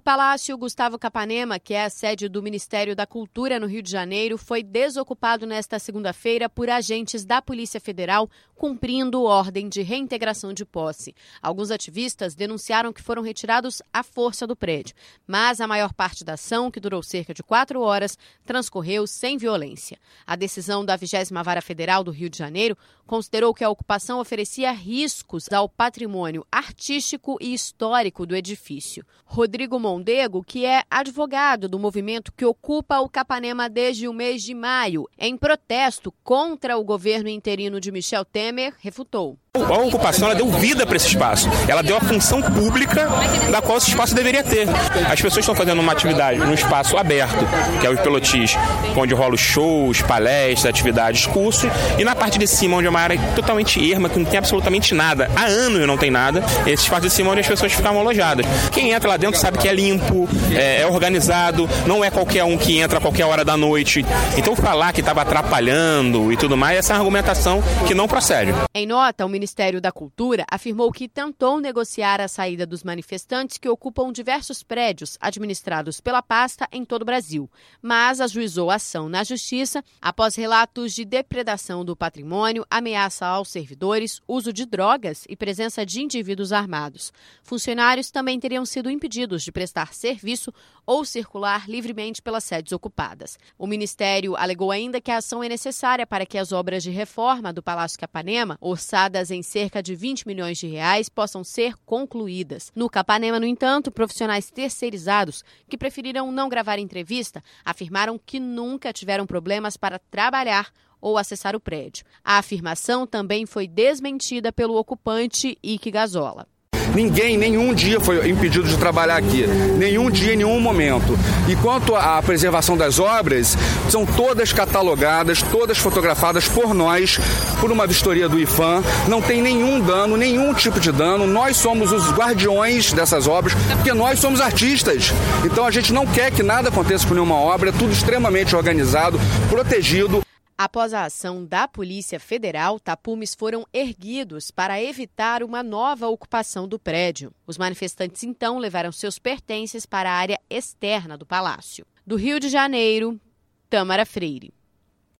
Palácio Gustavo Capanema, que é a sede do Ministério da Cultura no Rio de Janeiro, foi desocupado nesta segunda-feira por agentes da Polícia Federal cumprindo ordem de reintegração de posse. Alguns ativistas denunciaram que foram retirados à força do prédio, mas a maior parte da ação, que durou cerca de 4 horas, transcorreu sem violência. A decisão da 20ª Vara Federal do Rio de Janeiro considerou que a ocupação oferecia riscos ao patrimônio artístico e histórico do edifício. Rodrigo Mondego, que é advogado do movimento que ocupa o Capanema desde o mês de maio, em protesto contra o governo interino de Michel Temer, refutou. A ocupação ela deu vida para esse espaço. Ela deu a função pública da qual esse espaço deveria ter. As pessoas estão fazendo uma atividade num espaço aberto, que é o Pelotis, onde rolam shows, palestras, atividades, cursos, e na parte de cima, onde é uma área totalmente erma, que não tem absolutamente nada, há anos não tem nada, esse espaço de cima onde as pessoas ficavam alojadas. Quem entra lá dentro sabe que é limpo, é organizado, não é qualquer um que entra a qualquer hora da noite. Então falar que estava atrapalhando e tudo mais, essa é uma argumentação que não procede. Em nota, o Ministério da Cultura afirmou que tentou negociar a saída dos manifestantes que ocupam diversos prédios administrados pela pasta em todo o Brasil, mas ajuizou a ação na Justiça após relatos de depredação do patrimônio, ameaça aos servidores, uso de drogas e presença de indivíduos armados. Funcionários também teriam sido impedidos de prestar serviço ou circular livremente pelas sedes ocupadas. O Ministério alegou ainda que a ação é necessária para que as obras de reforma do Palácio Capanema, orçadas em cerca de 20 milhões de reais, possam ser concluídas. No Capanema, no entanto, profissionais terceirizados que preferiram não gravar entrevista afirmaram que nunca tiveram problemas para trabalhar ou acessar o prédio. A afirmação também foi desmentida pelo ocupante Ike Gazola. Ninguém, nenhum dia foi impedido de trabalhar aqui. Nenhum dia, em nenhum momento. E quanto à preservação das obras, são todas catalogadas, todas fotografadas por nós, por uma vistoria do IPHAN. Não tem nenhum dano, nenhum tipo de dano. Nós somos os guardiões dessas obras, porque nós somos artistas. Então a gente não quer que nada aconteça com nenhuma obra, é tudo extremamente organizado, protegido. Após a ação da Polícia Federal, tapumes foram erguidos para evitar uma nova ocupação do prédio. Os manifestantes, então, levaram seus pertences para a área externa do palácio. Do Rio de Janeiro, Tâmara Freire.